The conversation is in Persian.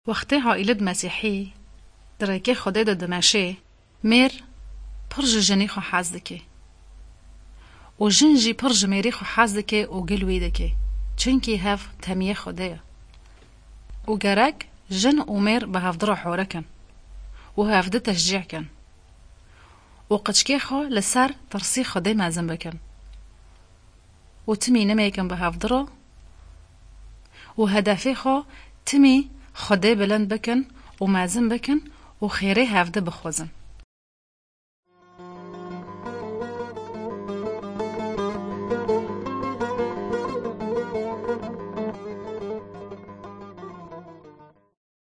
وقتی عائلت مسیحی درکه خدای دا دمشه میر پرج جنی خو حز دکه و جنجی پرج میری خو حز دکه و گلوی دکه چونکی هف تمیه خدای و گرک جن و میر به هفدر حوره کن و هفده تشجیع کن و قچکی خو لسر ترسی خدای مازم بکن و تمی نمیکن به هفدر و هدفی خو تمی خدای بلند بکن و مازم بکن و خیره هفده بخوزن